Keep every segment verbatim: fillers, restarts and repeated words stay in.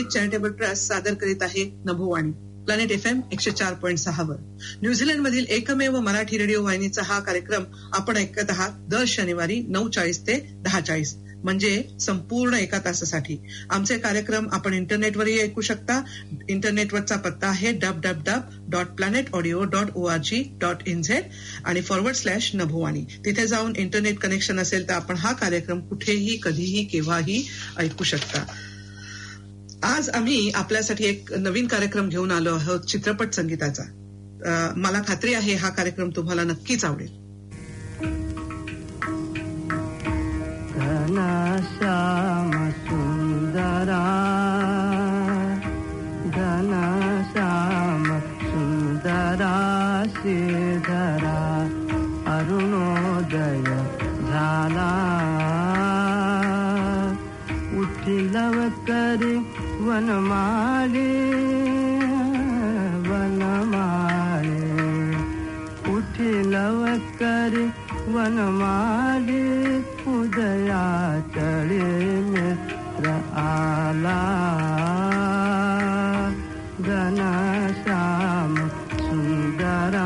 Planet charitable trust सादर करीत आहे नभोवाणी. प्लॅनेट एफ एम एकशे चार पॉईंट सहा वर न्यूझीलंड मधील एकमेव मराठी रेडिओ वाहिनीचा हा कार्यक्रम आपण ऐकत आहात दर शनिवारी नऊ चाळीस ते दहा चाळीस म्हणजे संपूर्ण एका तासासाठी. आमचे कार्यक्रम आपण इंटरनेटवरही ऐकू शकता. इंटरनेटवरचा पत्ता आहे dub dub dub dot planet audio dot O R G dot in Z आणि फॉरवर्ड स्लॅश नभोवाणी. तिथे जाऊन इंटरनेट कनेक्शन असेल तर आपण हा कार्यक्रम कुठेही कधीही केव्हाही ऐकू शकता. आज आम्ही आपल्यासाठी एक नवीन कार्यक्रम घेऊन आलो आहोत चित्रपट संगीताचा. मला खात्री आहे हा कार्यक्रम तुम्हाला नक्कीच आवडेल. घनश्याम सुंदरा घनश्याम सुंदरा श्रीधरा अरुणोदय झाला उठिलव करी वनमाळे वनमाळे उठिलव करी वनमाळे उदया चळे मित्र आला घनश्याम सुंदरा.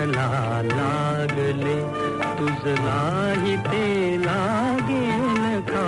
लागले तुझ नाही ते लागेल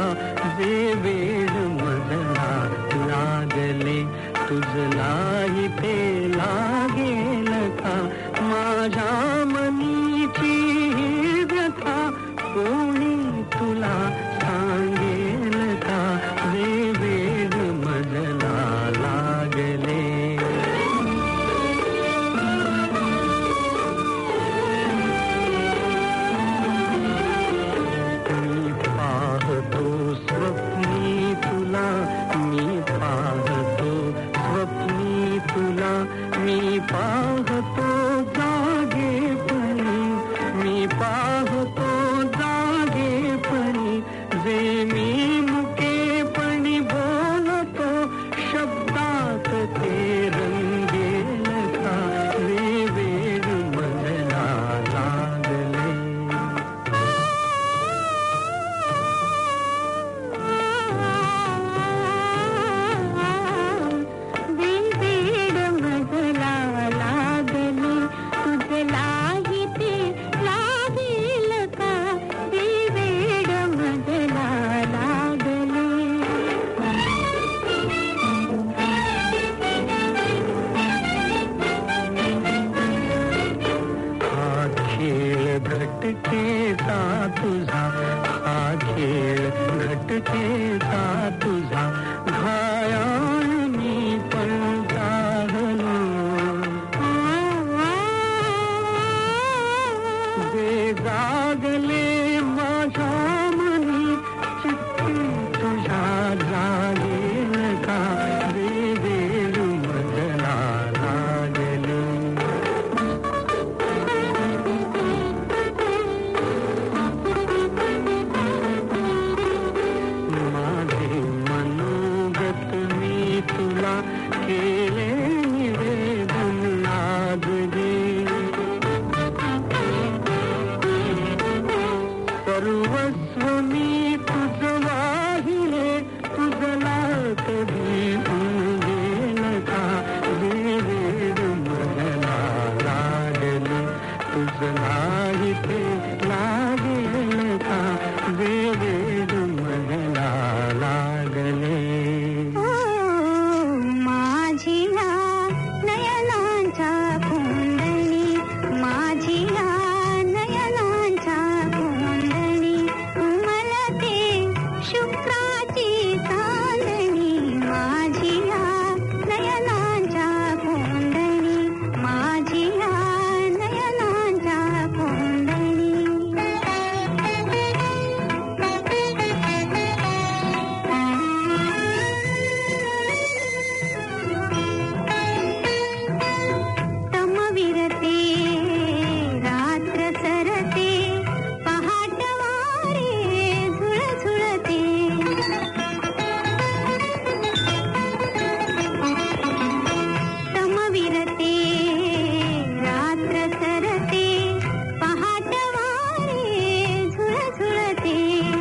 घटकेचा तुझा घायाळ मी पण चाहलो. जे जागले माझ्या मनी चित्ती तुझ्या जागेल का रे वेळ मजला लागले. माझे मनोगत मी तुला केले निवेदन लागले. सर्वस्व मी तुझ वाहिले तुझला कधी उगेल का वेळ मजला लागले. तुझला इथे लागेल का वेळ मजला लागले. माझिया नयनांच्या कोंडणी माझिया नयनांच्या कोंडणी उमलते शुक्राची चांदणी. माझिया नयनांच्या कोंडणी माझिया नयनांच्या कोंडणी. तमविरते रात्र सरते पहाटवारे झुळझुळते. तमविरते रात्र सरते पहाटवारे झुळझुळते.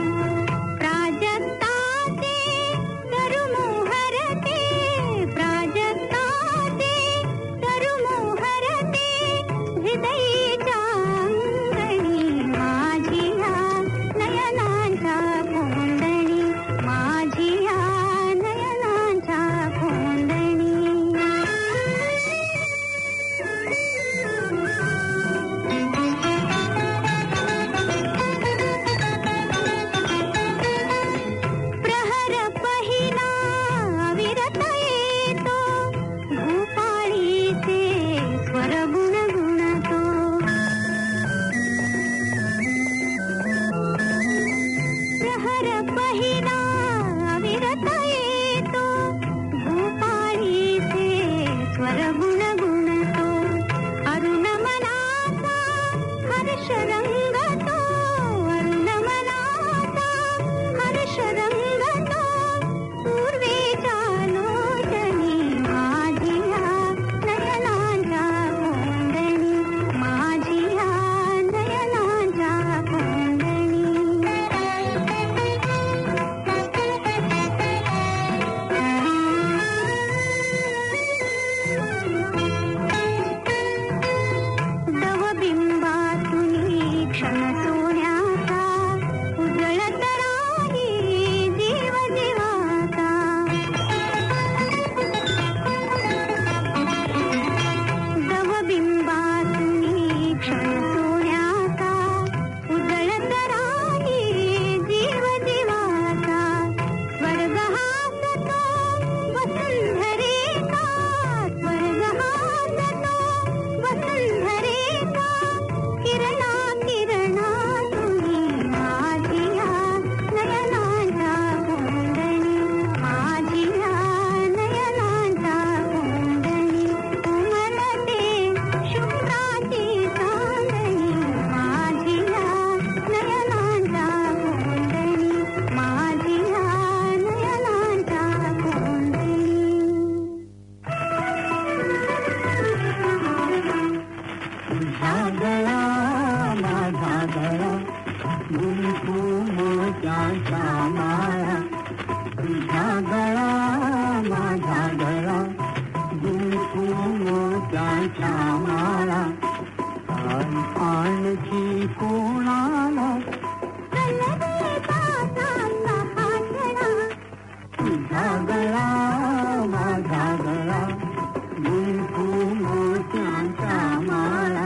प्राजक्ताते तरुमोहरते प्राजक्ताते तरुमोहरते हृदयीच्या अंगणी. माझिया नयनांच्या कोंडणी माझिया नयनांच्या कोंडणी. प्रहर पहिला अविरत येतो भूपाळीचे स्वर गुणगुणतो. प्रहर पहिला अविरत येतो भूपाळीचे स्वर गुणगुणतो. अरुण मनाचा हर्ष रंगतो अरुण मनाचा हर्ष रंगतो. पूर्वेच्या लोचनी माझिया नयनांच्या कोंडणी माझिया नयनांच्या कोंडणी. दवबिंबातुनी क्षण सोन्याचा उजळत राही जीव जीवाचा. दवबिंबातुनी क्षण सोन्याचा उजळत राही जीव जीवाचा. स्वर्ग हासतो वसुंधरेचा स्वर्ग हासतो वसुंधरेचा. किरणा किरणा तुनी माझिया नयनांच्या कोंडणी माझिया नयनांच्या कोंडणी. उमलते शुक्राची चांदणी माझिया नयनांच्या कोंडणी माझिया नयनांच्या कोंडणी. तुझा गळा माझा गळा गुंफू मोत्याचा माळा. तुझा गळा माझा गळा गुंफू मोत्याचा माळा. आणि आणखी कोणाला कलबेचा चांगला हातळा. तुझा गळा माझा गळा गुंफू मोत्याचा माळा.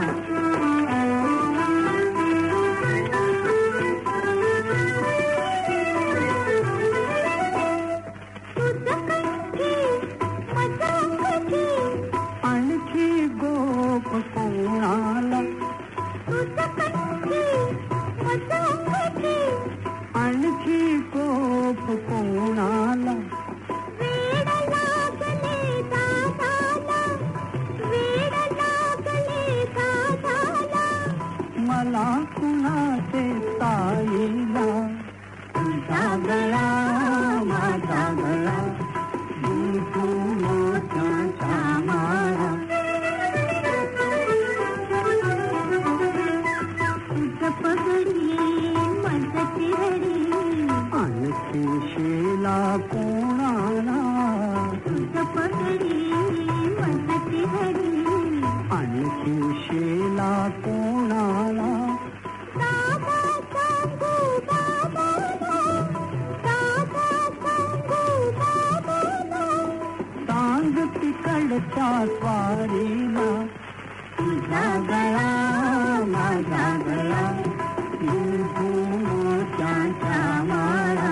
आणखी कोप कोणाला वेड लागले दादाला वेड लागले दादाला मला कुणाचे ताईला तुझा गळा माझा गळा तू मोत्याचा माळा तुझ पगडी मजची हडी आणखी शेला कोणाला तुझ पगडी मजची हडी आणखी शेला कोणाला दादा सांगू बाबाला दादा सांगू बाबाला सांग तिकडच्या स्वारीला तुझा गळा माझा गळा तू मोत्याचा माळा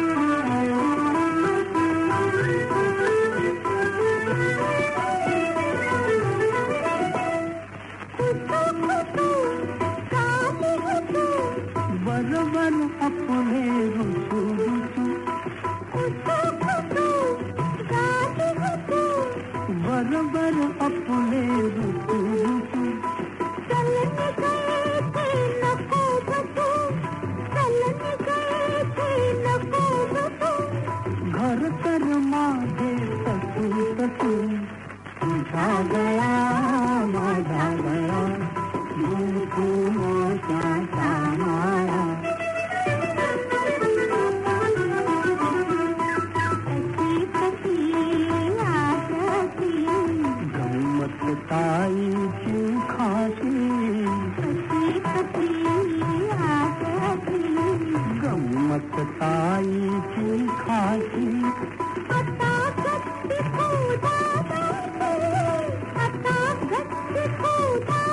बरोबर आपले रुसू रुसू बरोबर आपले रुसू रुसू घर तर माझे तसू तसू तुझा गळा माझा गळा तू मोत्याचा माळा गंमत ताईची खाशी गंमत ताईची खाशी आता गच्ची खोदा आता गच्ची खोदा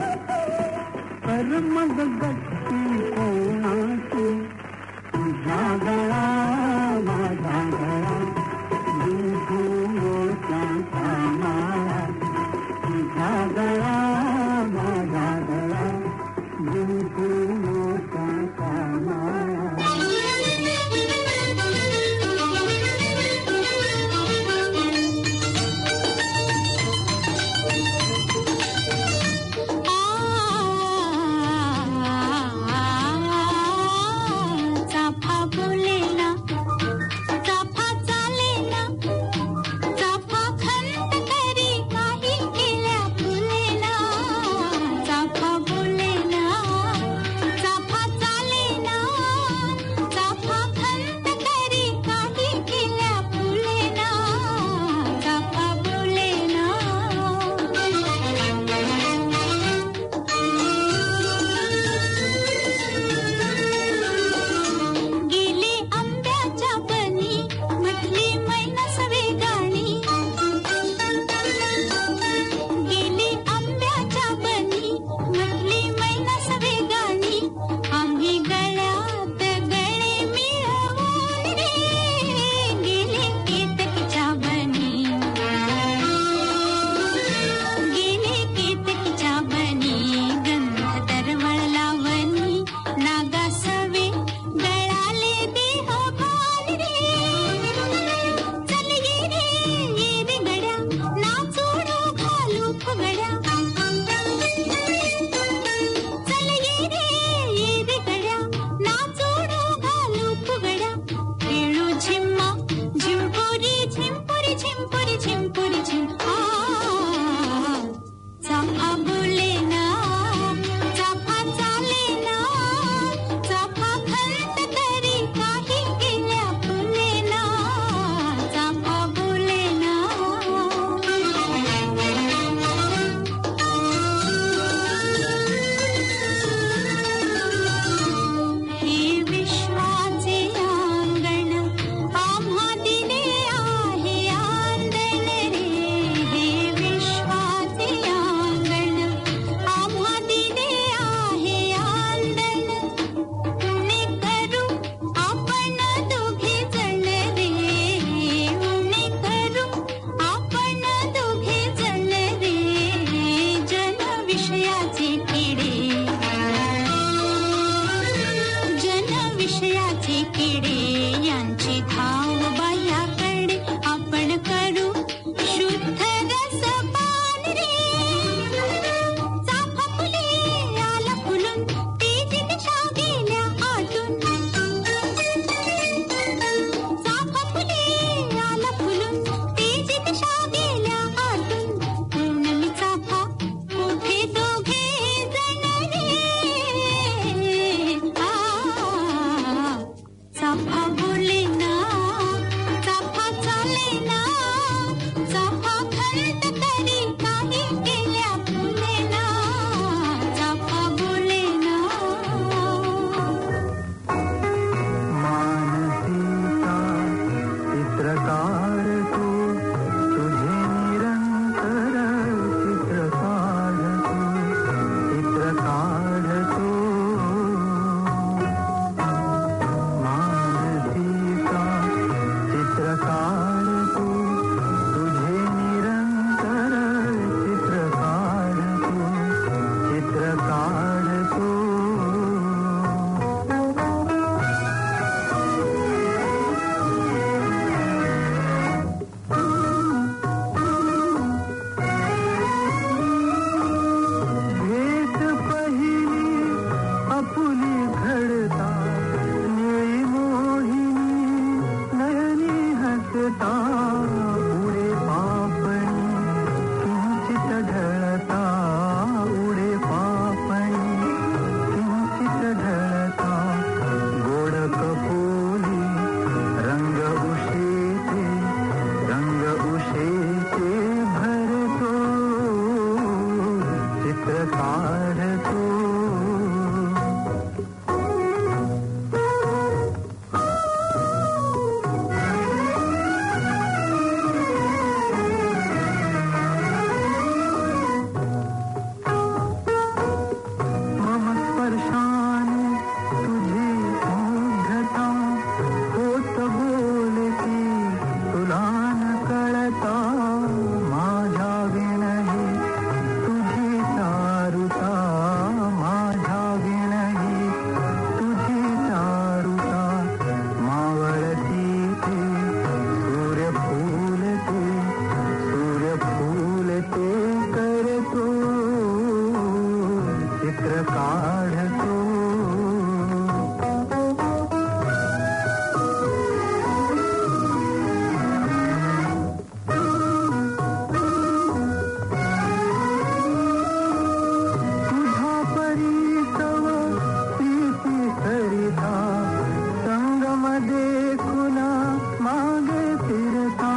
कर मग गच्ची कोणाची तुझा गळा माझा गळा तू मोत्याचा माळा तुझा गळा माझा गळा तू मोत्याचा माळा चाफा बोले देखुना मागे फिरता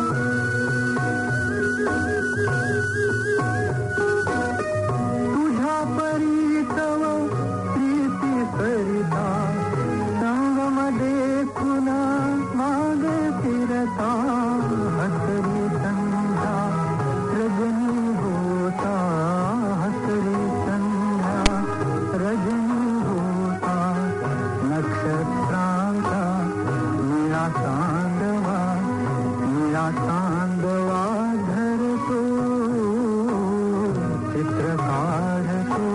तुझ्या परीतव प्रीती सरिता संगम देखुना मागे फिरता हसरी संध्या रजनी होता हसरी संध्या रजनी होता नक्षत्रांचा निळा चांदवा निळा चांदवा धरतो चित्र काढतो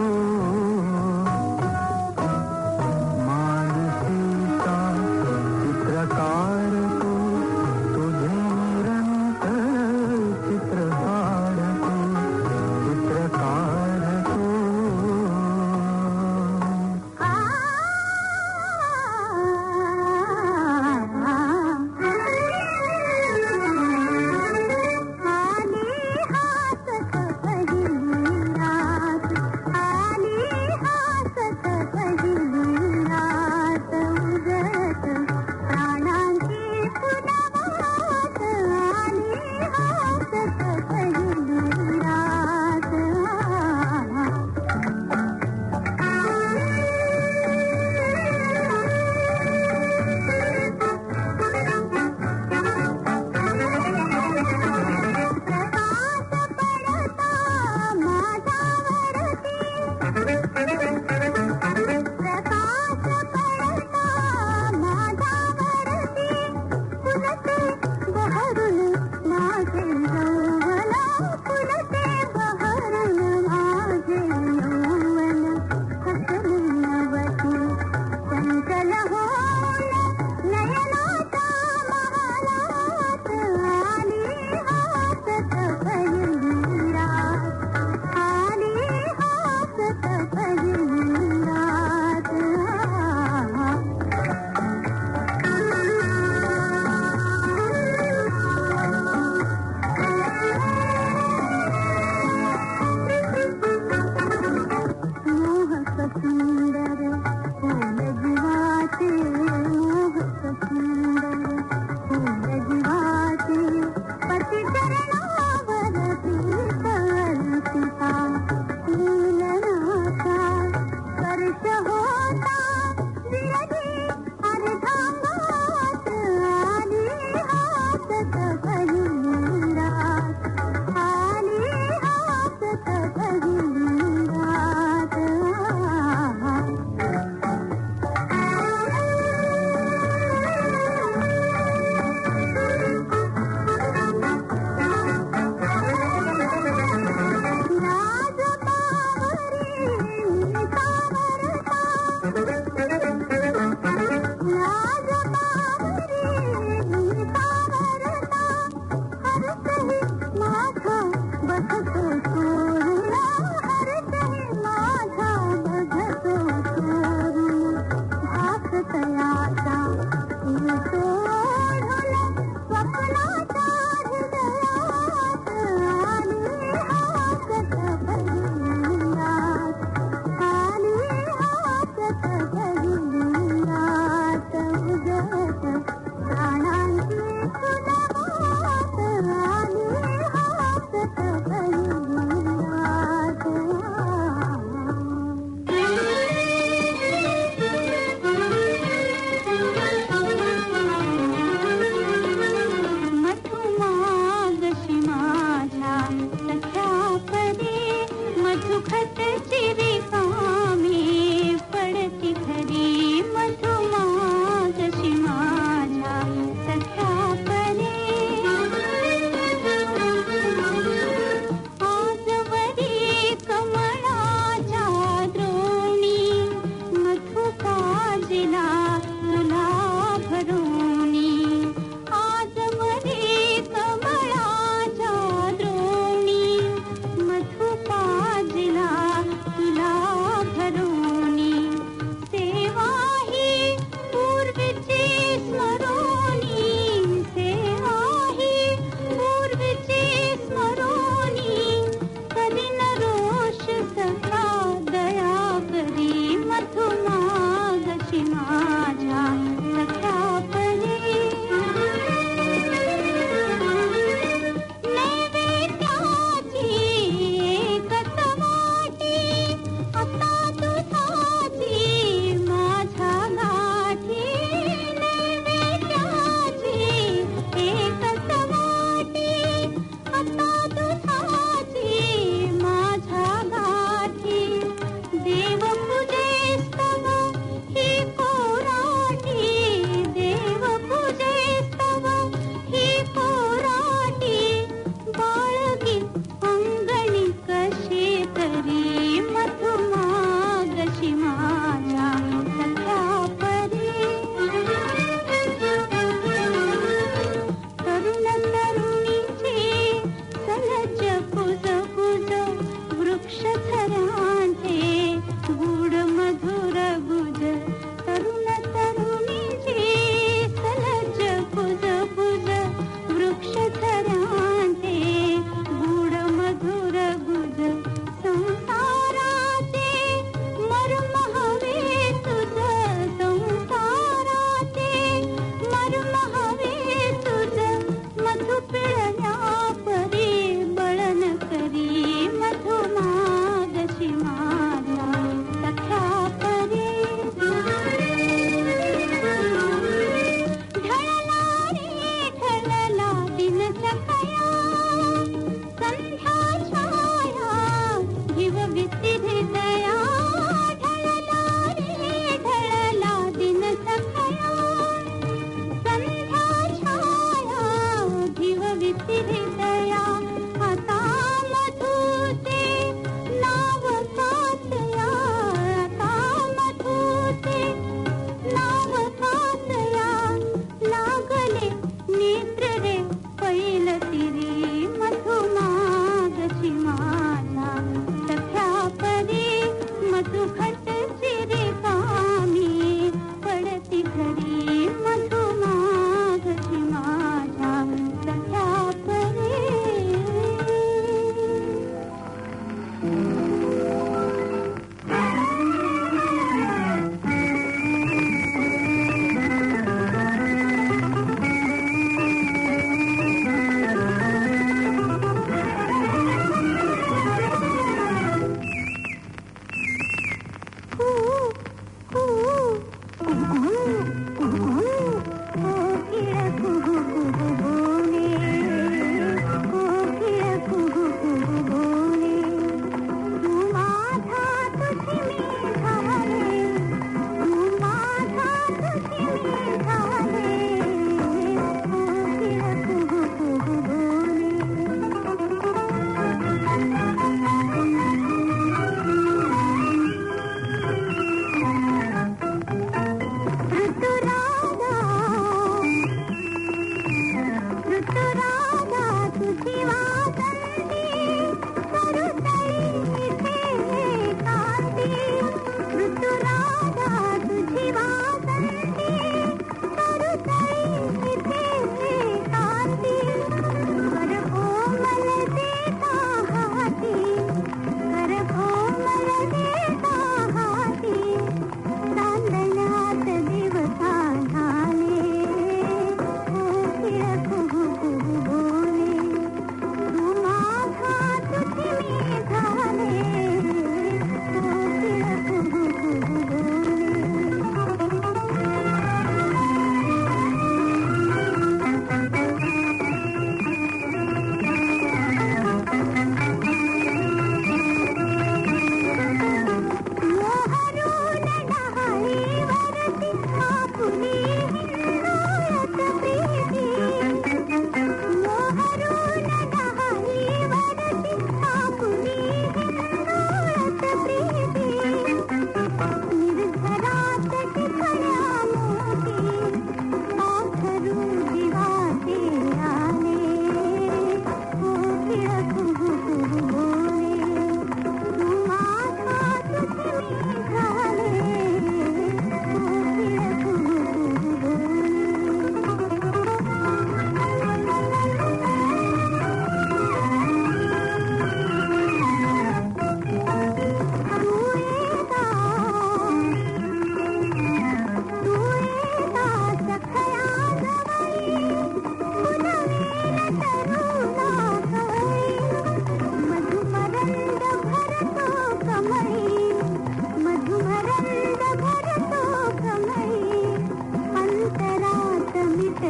मानसीचा चित्र काढतो तुझे निरंतर चित्र काढतो चित्र काढतो आ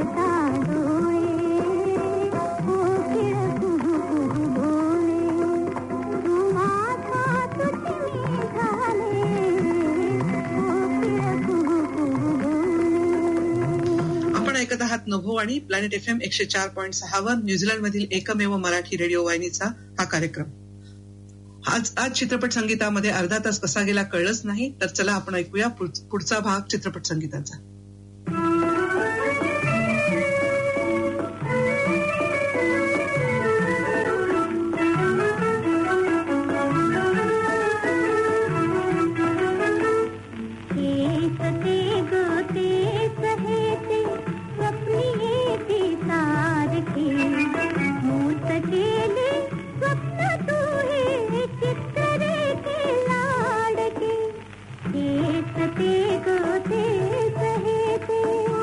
करता डोळे कोकिळ कुहू कुहू बोले तू माझा तुझी झाले कोकिळ कुहू कुहू बोले. आपण ऐकत आहात नभोवाणी प्लॅनेट एफ एम एकशे चार पॉईंट सहा वर न्यूझीलंड मधील एकमेव मराठी रेडिओ वाहिनीचा हा कार्यक्रम. आज आज चित्रपट संगीतामध्ये अर्धा तास कसा गेला कळलंच नाही. तर चला आपण ऐकूया पुढ- पुढचा भाग चित्रपट संगीताचा. एकते गोते सहेते स्वप्नी येते सारखे मूर्त केले स्वप्न तू हे चित्तरे के लाडके एकते गोते सहेते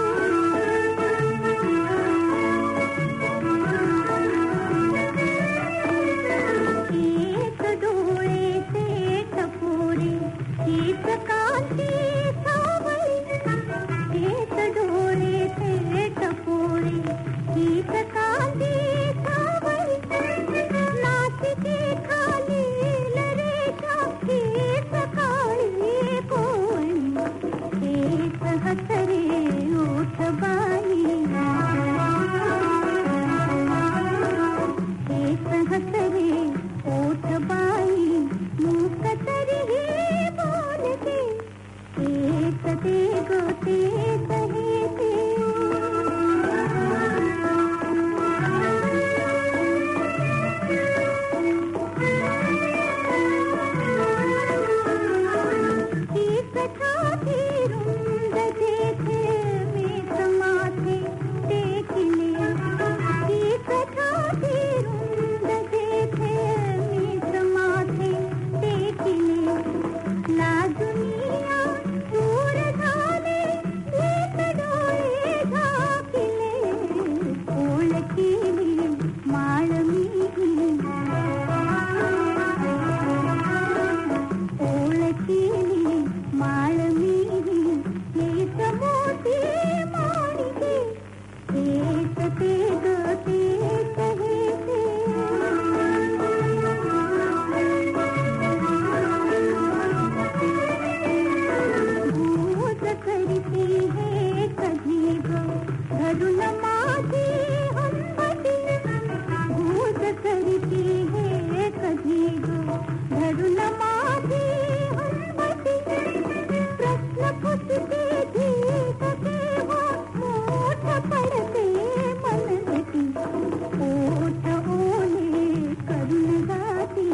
एक डोळे से टपोरे हीच कांती सावळी एक डोळे से टपोरे हीच कांती सावळी नाचिके खाली रेषा ही सकाळी कोणी एक हसरे ओठ बाई एक हसरे ओठ बाई मूक तरी बोलते एक ते गोते सहेते. हीच छाती रुंद जेथे मी समाथे टेकले हीच छाती रुंद जेथे मी समाथे टेकले लाजुनिया दूर झाले एक डोळे झाकिले ओळखीली माळ मी ओळखीली माळ मी हेच मोती माणिके हेच ते गोते सहेते. भूत करती है कधी गो धरून माझी हंबटी भूत करती है कधी गो धरून माझी हंबटी प्रश्न पुसते धीक केव्हा मोठ पडते मनगटी ओठ ओले करून जाती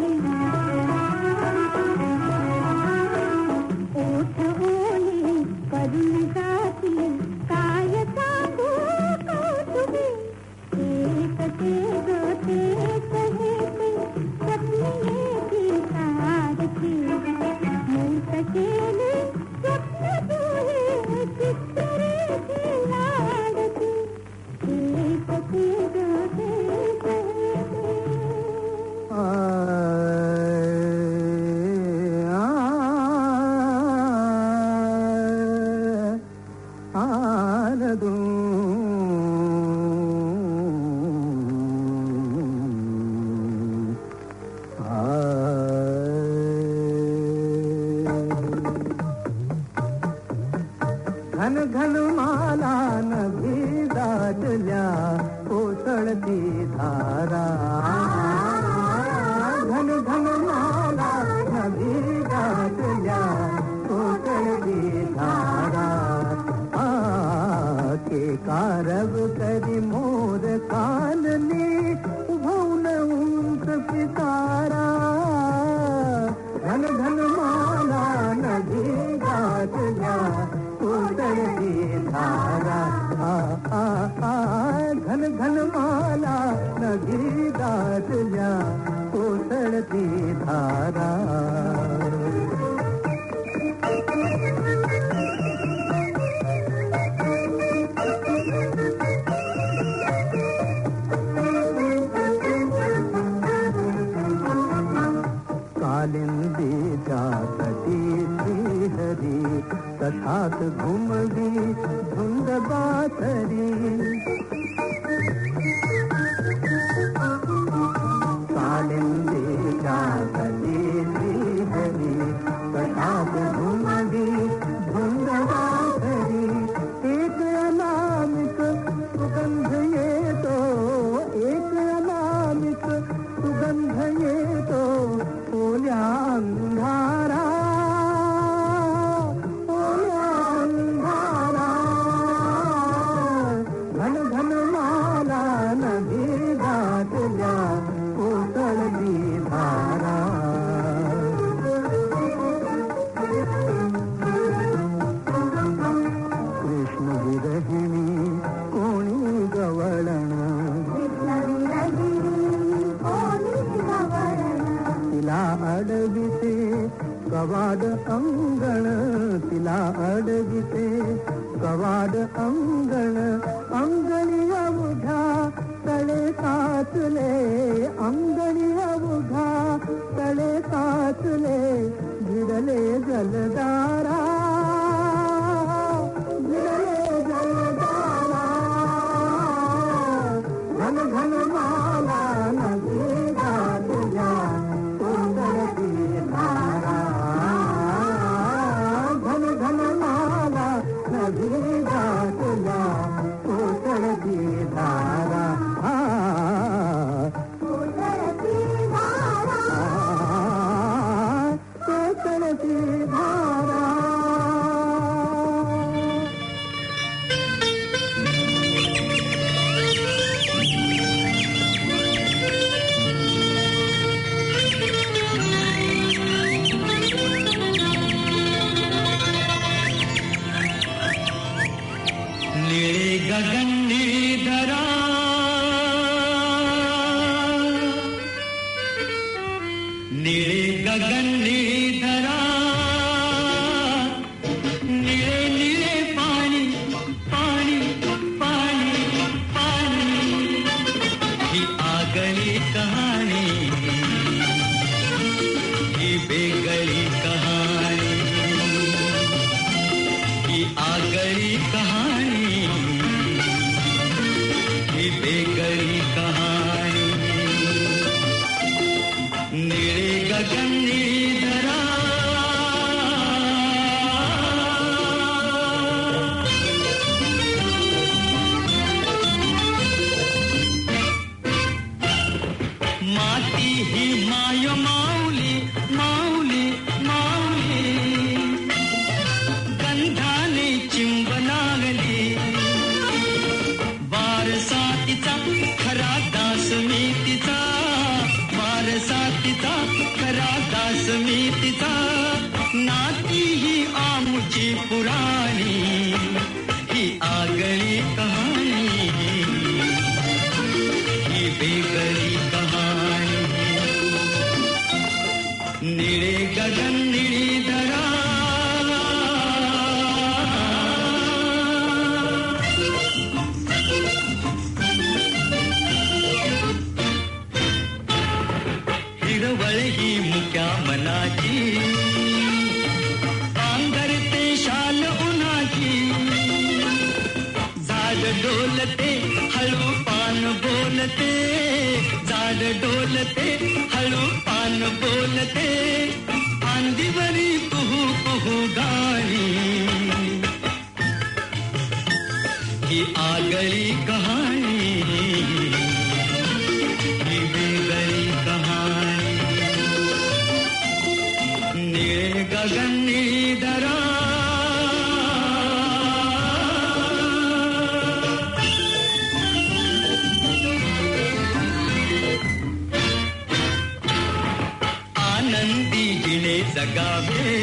ओठ ओले करून जाती काय सांगू कौतुके एक ते गोते सहेते स्वप्नी येते सारखे मूर्त केले स्वप्न तू हे चित्तरे के लाडके एक ते गोते सहेते. ಆನದು घन घन माला नभी दाटल्या कोसळती धारा घन घन माला नभी दाटल्या कोसळती धारा आके कारव करी मोर कानने उभवून उंच पिसारा घन घन माला नभी दाटल्या कोसळती धारा आ आ आ घन घन माला नदी दाटल्या कोसळती धारा. कालिंदीच्या तटी श्रीहरी तथात घुमवी धुंद बाथरी धारा हा कोसळती धारा कोसळती धारा निळे गगन निळी धरा निळे गगन निळी धरा निळे निळे पाणी पाणी पाणी पाणी ही आगळी कहाणी ही बेगळी कहाणी ही आगळी कहाणी ही बेगळी कहाणी निळे गगन निळी धरा माती ही माय माऊली माऊली माऊली गंधाने चिंब लागली वारसातीचा खरा दास मी तिचा वारसातीचा खरा दास मी तिचा नाती ही आमुची पुराणी ही आगळी कहाणी ही बेगळी कहाणी निळे गगन निळी धरा हिरवळ ही मुक्या मनाची पांघरते शाल उन्हाची झाड डोलते हळू पान बोलते झाड डोलते हळू पान बोलते आंधीवरी कुहू कुहू गाणी ही आगळी कहाणी ही वेगळी कहाणी निळे गगन निळी धरा आनंदी जिणे जगावे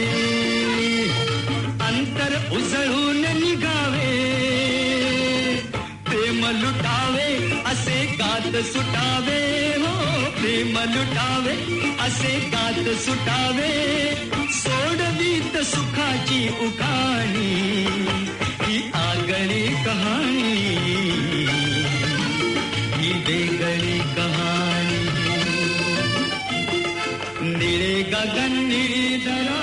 अंतर उजळून निघावे प्रेम लुटावे असे गात सुटावे हो प्रेम लुटावे असे गात सुटावे सोडवीत सुखाची उखाणी ही आगळी कहाणी ही वेगळी कहाणी निळे गगन निळी धरा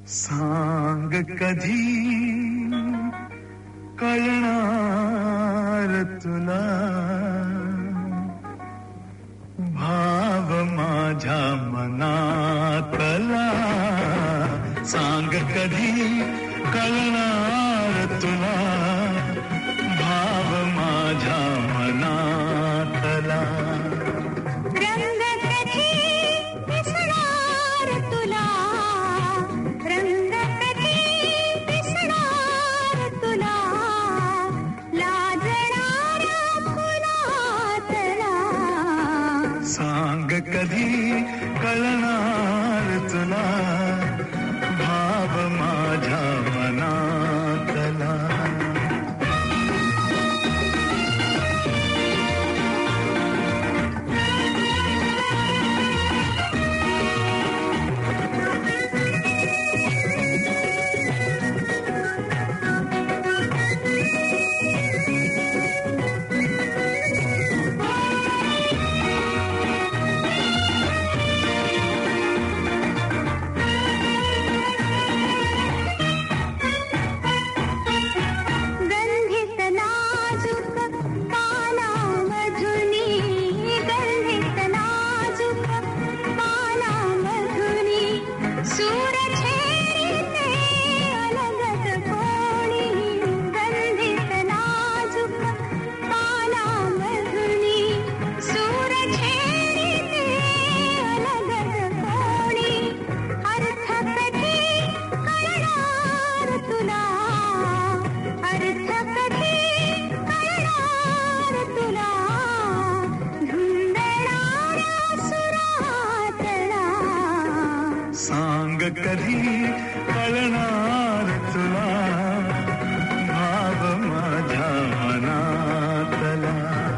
सांग कधी कळणार तुला भाव माझ्या मनातला सांग कधी कळणार तुला भाव माझ्या मनातला रंग कधी दिसणार तुला रंग कधी दिसणार तुला लाजणारा फुलातला सांग कधी कळणार तुला भाव माझ्या मनातला गंधित नाजुक पानामधुनी गंधित नाजुक पानामधुनी सूर छेडिते अलगद कोणी गंधित नाजुक पानामधुनी सूर छेडिते अलगद कोणी अर्थ कधी कळणार तुला अर्थ कधी कळणार तुला धुंदणाऱ्या सुरातला सांग कधी कळणार तुला भाव माझ्या मनातला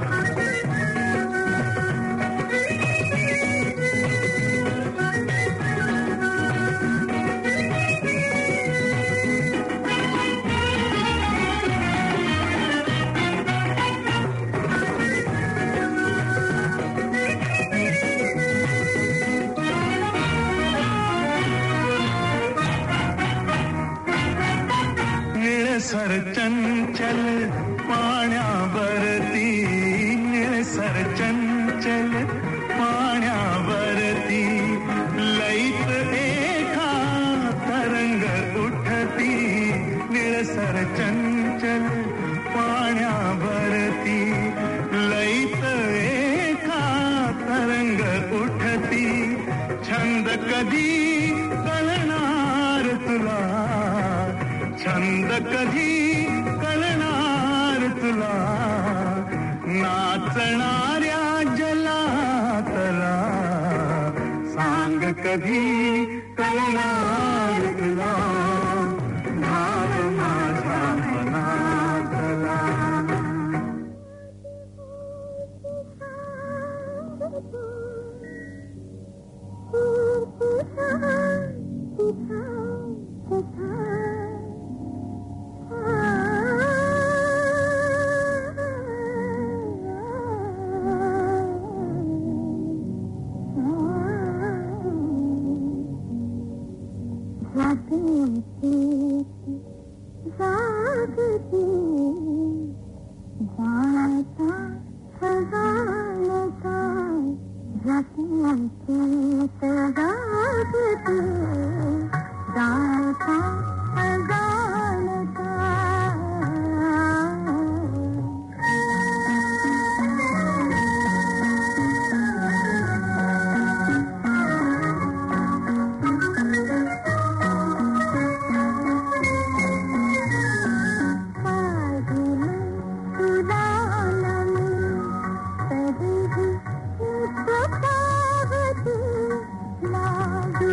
निळसर चंचल पाण्यावरती निळसर चंचल पाण्यावरती लईत एका तरंग उठती निळसर चंचल पाण्यावरती लईत एका तरंग उठती छंद कधी कळणार तुला छंद कधी कळणार तुला नाचणाऱ्या जलातला सांग कधी कळणार तुला भाव माझ्या मनातला जागती जाता सजानता जाती जागती जाता सजानता लाग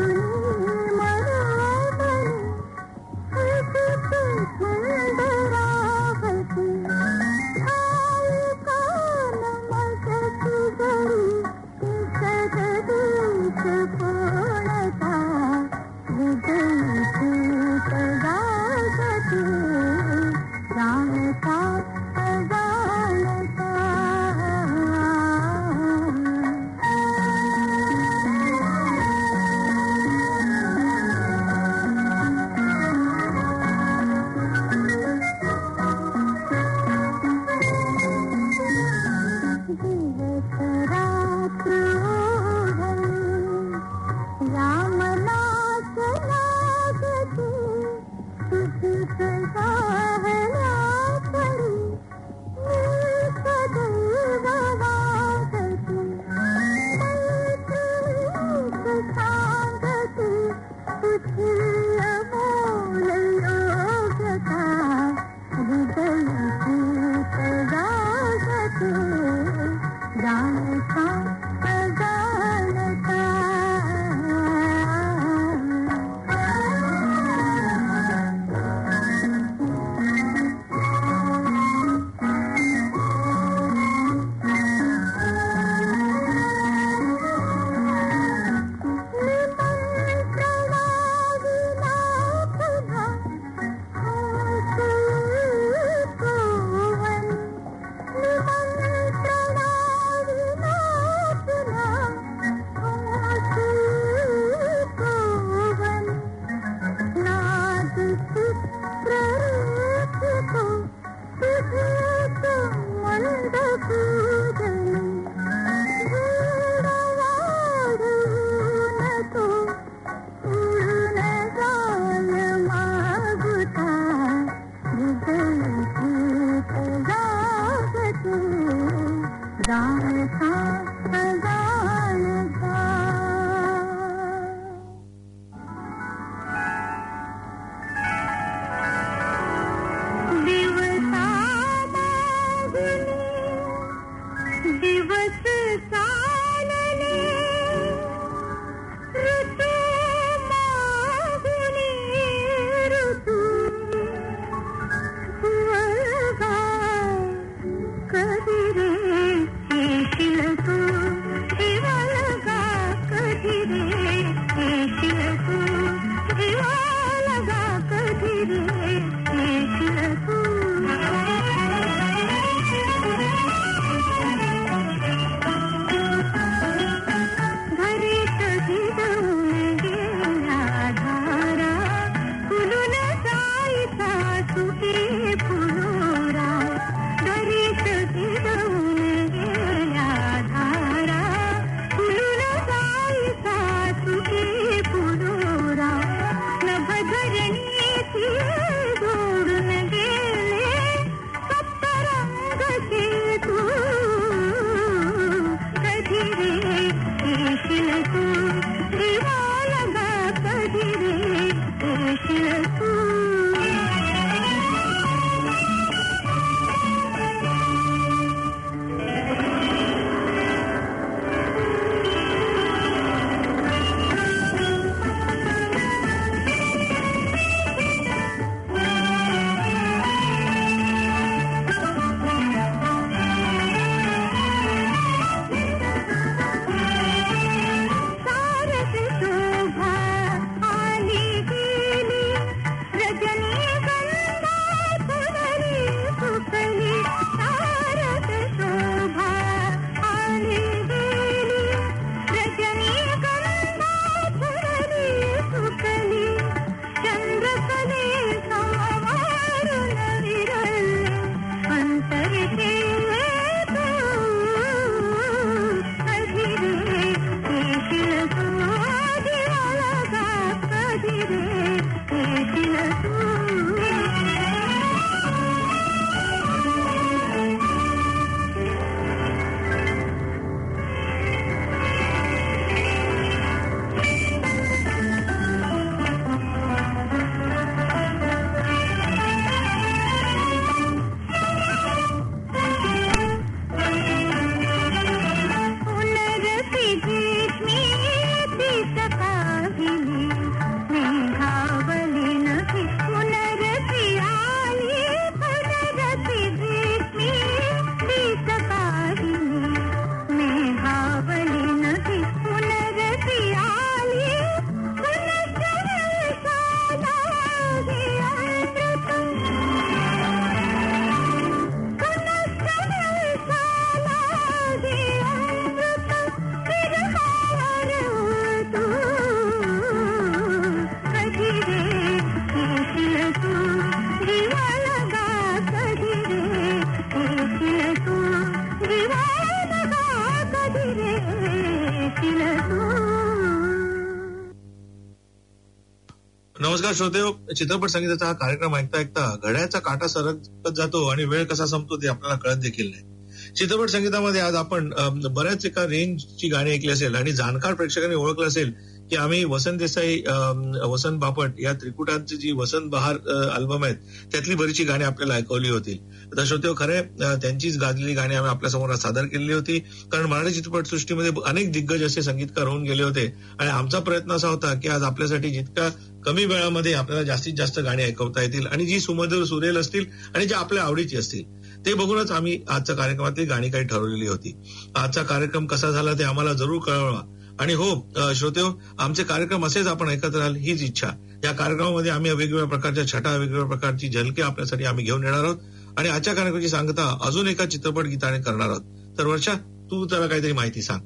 नमस्कार श्रोतेहो, चित्रपट संगीताचा हा कार्यक्रम ऐकता ऐकता घड्याचा काटा सरकत जातो आणि वेळ कसा संपतो ते आपल्याला कळत देखील नाही. चित्रपट संगीतामध्ये आज आपण बऱ्याच एका रेंजची गाणी ऐकली असेल आणि जाणकार प्रेक्षकांनी ओळखलं असेल की आम्ही वसंत देसाई, वसंत बापट या त्रिकुटांची जी वसंत बहार अल्बम आहेत त्यातली बरीचशी गाणी आपल्याला ऐकवली होती. तर श्रोतेहो, खरे त्यांचीच गाजलेली गाणी आम्ही आपल्या समोर सादर केलेली होती, कारण मराठी चित्रपटसृष्टीमध्ये अनेक दिग्गज असे संगीतकार होऊन गेले होते आणि आमचा प्रयत्न असा होता की आज आपल्यासाठी जितका कमी वेळामध्ये आपल्याला जास्तीत जास्त गाणी ऐकवता येतील आणि जी सुमधुर सुरेल असतील आणि जी आपल्या आवडीची असतील ते बघूनच आम्ही आजच्या कार्यक्रमातली गाणी काही ठरवलेली होती. आजचा कार्यक्रम कसा झाला ते आम्हाला जरूर कळवा. आणि हो श्रोतेहो, आमचे कार्यक्रम असेच आपण ऐकत राहाल हीच इच्छा. या कार्यक्रमामध्ये आम्ही वेगवेगळ्या प्रकारच्या छटा, वेगवेगळ्या प्रकारची झलके आपल्यासाठी आम्ही घेऊन येणार आहोत आणि आजच्या कार्यक्रमाची सांगता अजून एका चित्रपट गीताने करणार आहोत. तर वर्षा, तू त्याला काहीतरी माहिती सांग.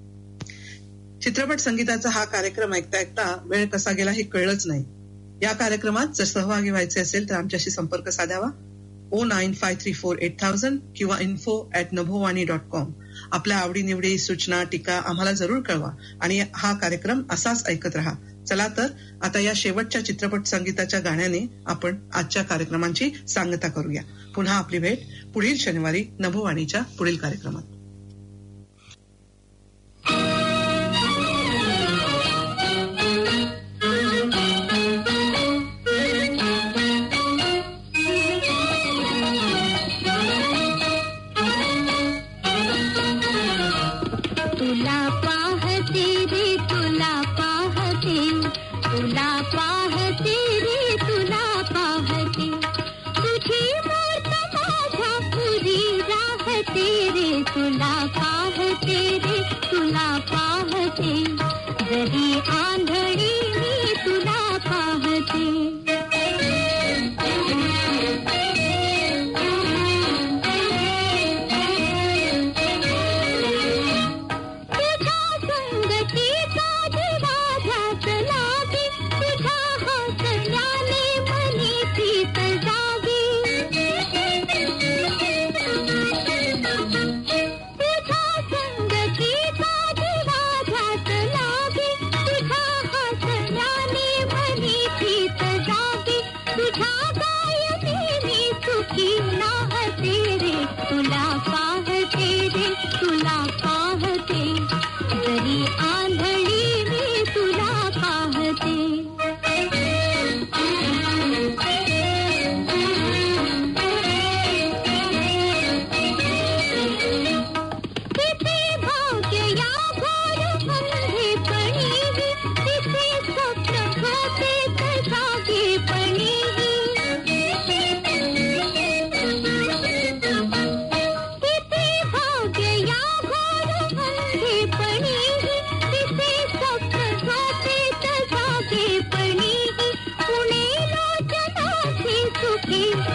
चित्रपट संगीताचा हा कार्यक्रम ऐकता ऐकता वेळ कसा गेला हे कळलंच नाही. या कार्यक्रमात जर सहभागी व्हायचे असेल तर आमच्याशी संपर्क साधावा O nine five three four eight thousand किंवा info at Nabhovani dot com. आपल्या आवडीनिवडी, सूचना, टीका आम्हाला जरूर कळवा आणि हा कार्यक्रम असाच ऐकत राहा. चला तर आता या शेवटच्या चित्रपट संगीताच्या गाण्याने आपण आजच्या कार्यक्रमांची सांगता करूया. पुन्हा आपली भेट पुढील शनिवारी नभोवाणीच्या पुढील कार्यक्रमात. Keep